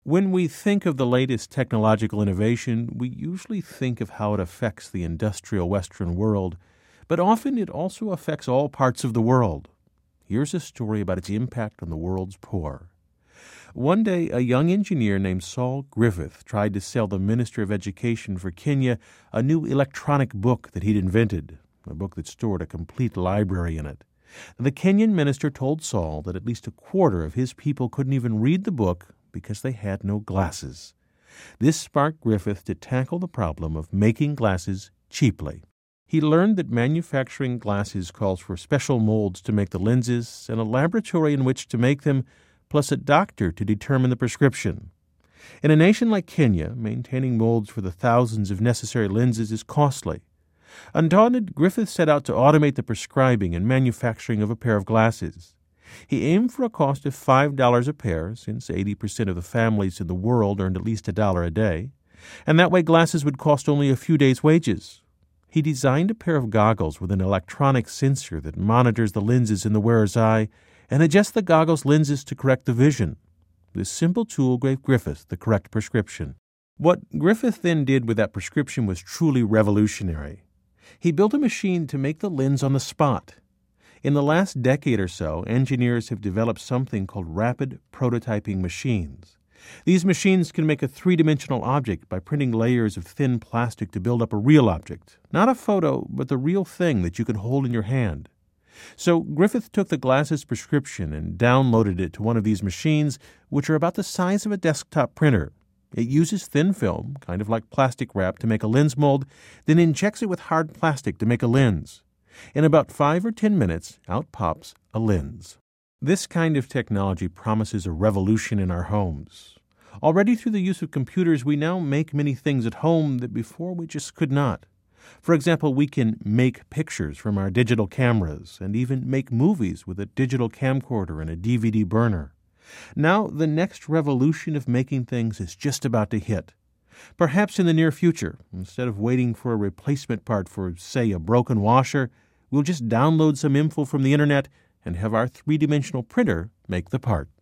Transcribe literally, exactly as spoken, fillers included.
When we think of the latest technological innovation, we usually think of how it affects the industrial Western world, but often it also affects all parts of the world. Here's a story about its impact on the world's poor. One day, a young engineer named Saul Griffith tried to sell the Minister of Education for Kenya a new electronic book that he'd invented, a book that stored a complete library in it. The Kenyan minister told Saul that at least a quarter of his people couldn't even read the book because they had no glasses. This sparked Griffith to tackle the problem of making glasses cheaply. He learned that manufacturing glasses calls for special molds to make the lenses and a laboratory in which to make them, plus a doctor to determine the prescription. In a nation like Kenya, maintaining molds for the thousands of necessary lenses is costly. Undaunted, Griffith set out to automate the prescribing and manufacturing of a pair of glasses. He aimed for a cost of five dollars a pair, since eighty percent of the families in the world earned at least a dollar a day, and that way glasses would cost only a few days' wages. He designed a pair of goggles with an electronic sensor that monitors the lenses in the wearer's eye and adjusts the goggles' lenses to correct the vision. This simple tool gave Griffith the correct prescription. What Griffith then did with that prescription was truly revolutionary. He built a machine to make the lens on the spot. In the last decade or so, engineers have developed something called rapid prototyping machines. These machines can make a three-dimensional object by printing layers of thin plastic to build up a real object. Not a photo, but the real thing that you can hold in your hand. So Griffith took the glasses prescription and downloaded it to one of these machines, which are about the size of a desktop printer. It uses thin film, kind of like plastic wrap, to make a lens mold, then injects it with hard plastic to make a lens. In about five or ten minutes, out pops a lens. This kind of technology promises a revolution in our homes. Already through the use of computers, we now make many things at home that before we just could not. For example, we can make pictures from our digital cameras and even make movies with a digital camcorder and a D V D burner. Now, the next revolution of making things is just about to hit. Perhaps in the near future, instead of waiting for a replacement part for, say, a broken washer, we'll just download some info from the internet and have our three-dimensional printer make the part.